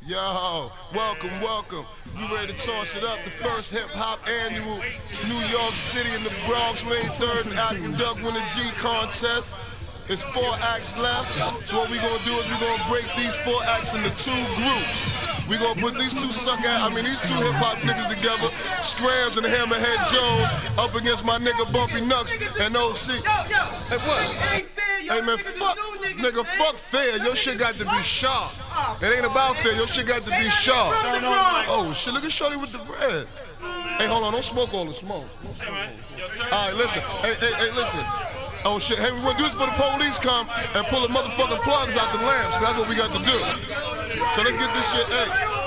Yo, welcome. You ready to toss it up? The first hip-hop annual New York City in the Bronx, May 3rd, and I conduct Win a G contest. It's 4 acts left. So what we're gonna do is we're gonna break these 4 acts into 2 groups. We're gonna put these two hip-hop niggas together, Scrams and Hammerhead Jones, up against my nigga Bumpy Nux and OC. Hey, what? Hey, man, fuck fair. Your shit got to be sharp. It ain't about fair. Your shit got to be sharp. Oh, shit, look at Shorty with the bread. Hey, hold on, don't smoke all the smoke. All right, listen. Hey, listen. Oh, shit. Hey, we want to do this for the police come and pull the motherfucking plugs out the lamps. That's what we got to do. So let's get this shit.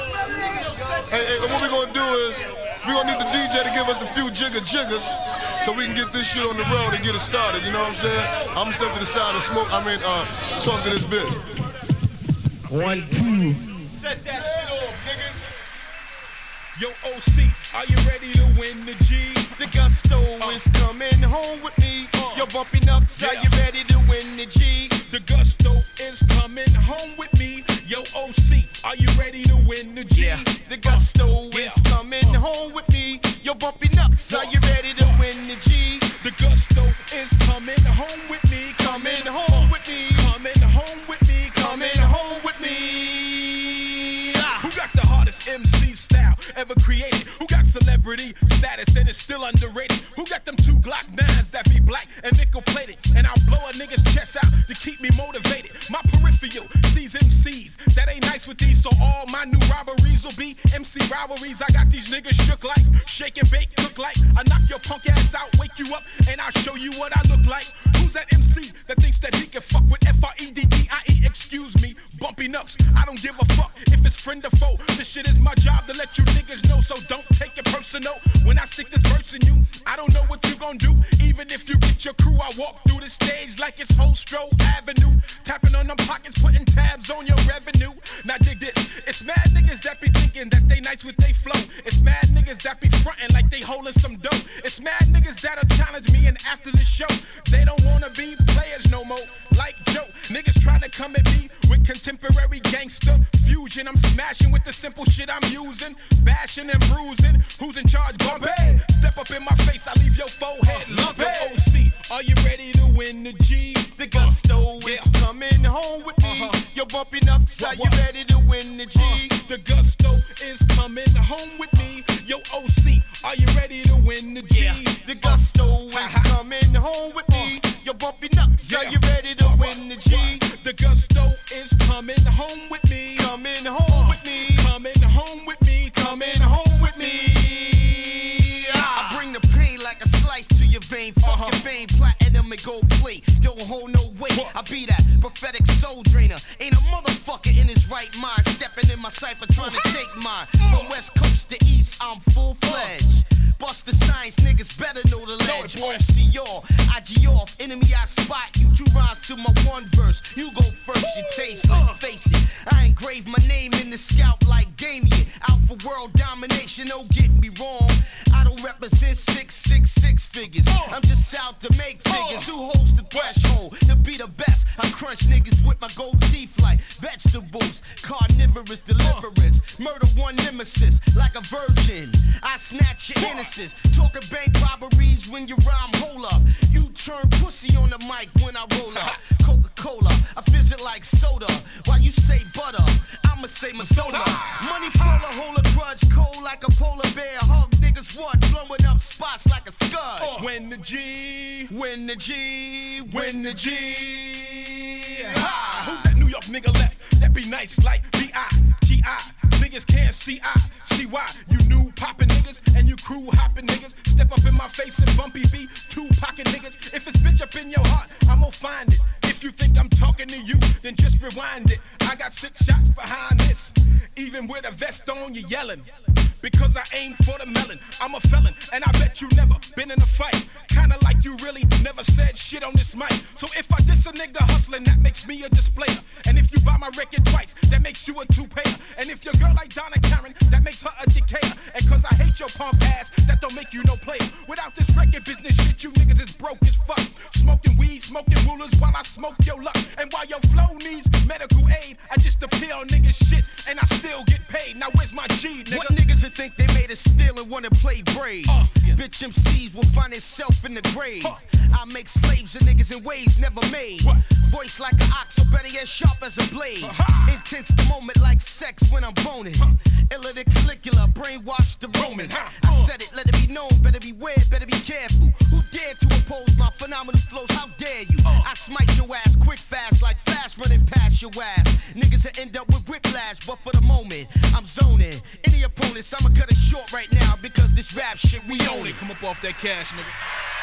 Hey, what we going to do is we going to need the DJ to give us a few jiggers so we can get this shit on the road and get it started. You know what I'm saying? I'm going to step to the side and talk to this bitch. 1, 2. Set that shit off, niggas. Yo, OC, are you ready to win the G? The gusto is coming home with me. Yo, Bumpy Nux, are you ready to win the G? The gusto is coming home with me. Yo, OC, are you ready to win the G? The gusto is coming home with me. Yo, Bumpy Nux, are you ready to win the G? The gusto is coming home with me. Coming home with me. Coming home with me. Coming home with me. Who got the hardest MC style ever created? Who got celebrity status and is still underrated? Who got them 2 Glock 9s that be black and nickel plated? And I'll blow a nigga's chest out to keep me motivated. My peripheral sees MCs that ain't nice with these, so all my new robberies will be MC rivalries. I got these niggas shook like, shake and bake, cook like. I knock your punk ass out, wake you up, and I'll show you what I look like. Who's that MC that thinks that he can fuck with FREDDIE? Excuse me, Bumpy Nux, I don't give a fuck if it's friend or foe. This shit is my job to let you niggas know, so don't take it personal. When I stick this verse in you, I don't know what you gon' do. Even if you get your crew, I walk through the stage like it's Holstrow Avenue. Tapping on them pockets, putting tabs on your revenue. Now dig this, it's mad niggas that be thinking that they nice with they flow. It's mad niggas that be frontin' like they holding some dough. It's mad niggas that'll challenge me, and after the show, they don't wanna be players no more. Like Joe, niggas trying to come at me with contemporary gangster fusion. I'm smashing with the simple shit I'm using, bashing and bruising. Who's in charge, Bumpy? Step up in my face, I leave your forehead lumpy. OC, are you ready to win the G? The gusto is coming home with me. Yo, Bumpy Nux, are you ready to win the G? The gusto is coming home with me. Yo, OC, are you ready to win the G? The gusto is coming home with me. Yo, Bumpy Nux, are you ready to win the G? The gusto is coming home with me. Coming home with me. Coming home with me. Coming home with me. I bring the pain like a slice to your vein. Fuck your vein, platinum and gold plate. Don't hold no weight. I be that prophetic soul drainer. Ain't a motherfucker in his right mind stepping in my cipher trying to take mine. From West Coast to East, I'm full-fledged. Bust the science, niggas better know the ledge. OCR, IG off, enemy I spot you. 2 rhymes to my 1 verse. You go first, you tasteless, face it. I engraved my name in the scalp like Damien. Out for world domination, don't get me wrong. I don't represent 666 figures. I'm just out to make figures. Who holds the threshold to be the best? I crunch niggas with my gold teeth like vegetables. Carnivorous deliverance. Murder one nemesis like a virgin. I snatch your innocence. Talking bank robberies when you rhyme, hold up. You turn pussy on the mic when I roll up. Coca-Cola, I fizz it like soda. While you say butter, I'ma say Masoda. Money full of hold a grudge, cold like a polar bear. Hug niggas what, blowing up spots like a scud. Win the G, win the G, win the G. Who's that New York nigga left that be nice like B.I.G.I.? Niggas can't see why. You new poppin' niggas and you crew hoppin' niggas. Step up in my face and Bumpy B, 2 pocket niggas. If it's bitch up in your heart, I'ma find it. If you think I'm talking to you, then just rewind it. I got 6 shots behind this. Even with a vest on, you yelling. Because I aim for the melon. I'm a felon, and I bet you never been in a fight. Kinda like you really never said shit on this mic. So if I diss a nigga hustling, that makes me a displayer. And if you buy my record twice, that makes you a 2-payer. And if your girl like Donna Karen, that makes her a decayer. And cause I hate your punk ass, that don't make you no player. Without this record business shit, you niggas is broke as fuck. Smoking weed, smoking rulers while I smoke your luck. And while your flow needs medical aid, I just appeal niggas shit and I still get paid. Now where's my G, nigga? What niggas that think they made us steal and wanna play brave? Bitch MCs will find itself in the grave. I make slaves of niggas in ways never made. Voice like an ox, so better yet sharp as a blade. Intense the moment like sex when I'm boning. Illa the Caligula, brainwash the Romans. I said it, let it be known, better beware, better be careful. Who dared to oppose my phenomenal flows? How dare you? I smite your ass quick fast like flash running past your ass. Niggas will end up with whiplash, but for the moment, I'm zoning. Any opponents, I'ma cut it short right now because this rap shit, we own it. Come up off that cash, nigga.